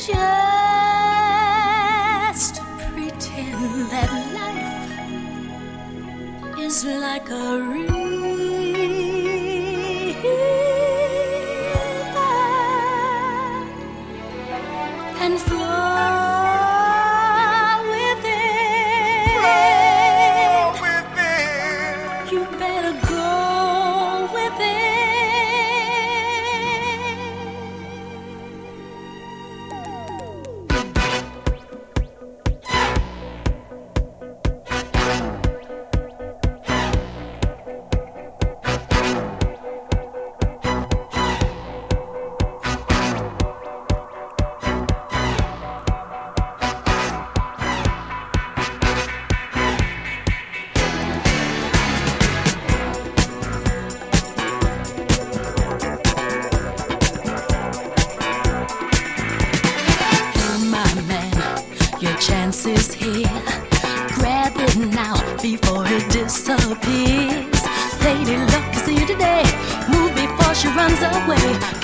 Just pretend that life is like a river and flow with it. You better go with it. Your chance is here. Grab it now before it disappears. Lady luck is here today. Move before she runs away.